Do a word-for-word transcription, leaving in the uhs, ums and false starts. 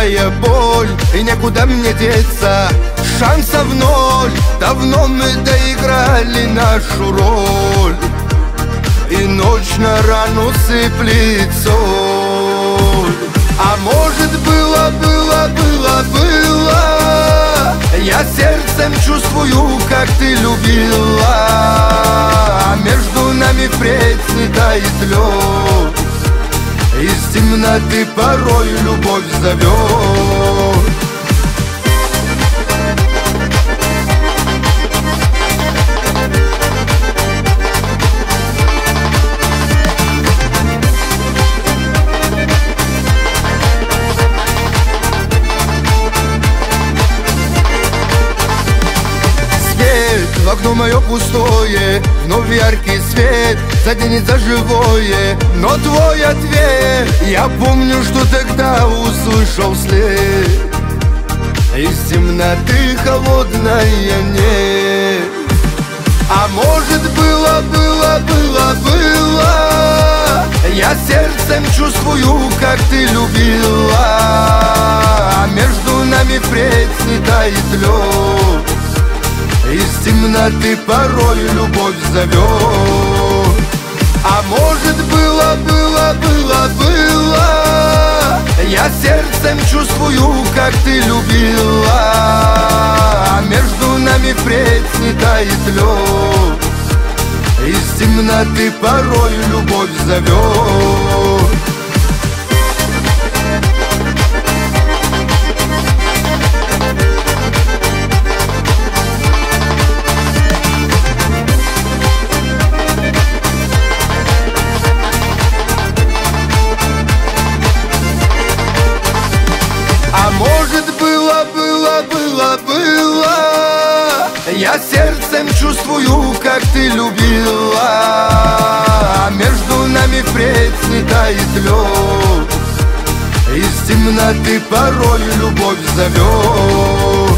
твоя боль, и некуда мне деться. Шансов ноль, давно мы доиграли нашу роль, и ночь на рану сыплет соль. А может было, было, было, было, я сердцем чувствую, как ты любила, а между нами впредь не тает лед, из темноты порой любовь зовет. В окно мое пустое, вновь яркий свет заденет за живое. Но твой ответ, я помню, что тогда услышал вслед, из темноты холодная нет. А может было, было, было, было, я сердцем чувствую, как ты любила, а между нами впредь не тает лед, из темноты порой любовь зовет. А может было, было, было, было, я сердцем чувствую, как ты любила, а между нами впредь не тает лед, из темноты порой любовь зовет. Может было, было, было, было, я сердцем чувствую, как ты любила, а между нами впредь не тает лед, из темноты порой любовь зовет.